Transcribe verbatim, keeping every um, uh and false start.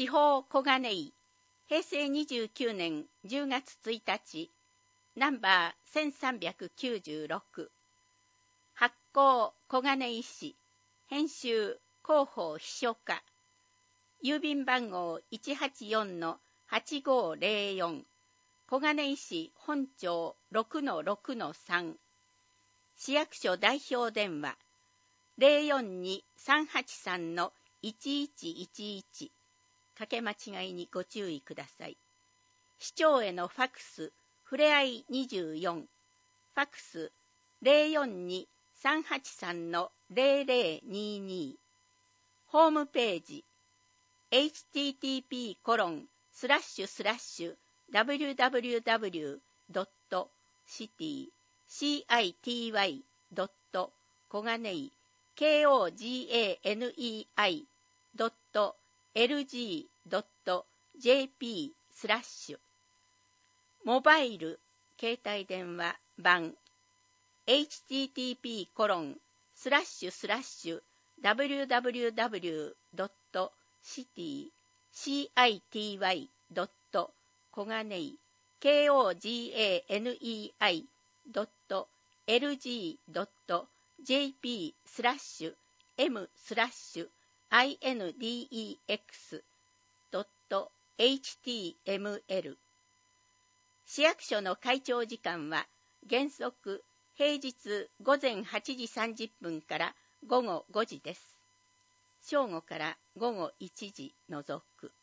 地方小金井、平成にじゅうきゅうねんじゅうがつついたち、ナンバーせんさんびゃくきゅうじゅうろく。発行小金井市、編集広報秘書課。郵便番号 いちはちよんのはちごーぜろよん。小金井市本町 ろくのろくのさん。市役所代表電話 ゼロよんにーさんはちさんのいちいちいちいち。かけ間違いにご注意ください。市長へのファクスふれあいにじゅうよん。ファクス ゼロよんにーさんはちさんのぜろぜろにーにー。ホームページ エイチティーティーピーコロンスラッシュスラッシュダブリューダブリューダブリュードットシティシーアイティーワイドット小金井 ケーオージーエーエヌイーアイドットエルジードットジェーピースラッシュ。モバイル携帯電話版 エイチティーティーピーコロンスラッシュスラッシュダブリューダブリューダブリュードットシティシーアイティーワイドット小金井 ケーオージーエーエヌイーアイドットエルジードットジェーピースラッシュエムスラッシュアイエヌディーイーエックスドットエイチティーエムエル。市役所の開庁時間は原則平日午前はちじさんじゅっぷんから午後ごじです。正午から午後いちじ除く。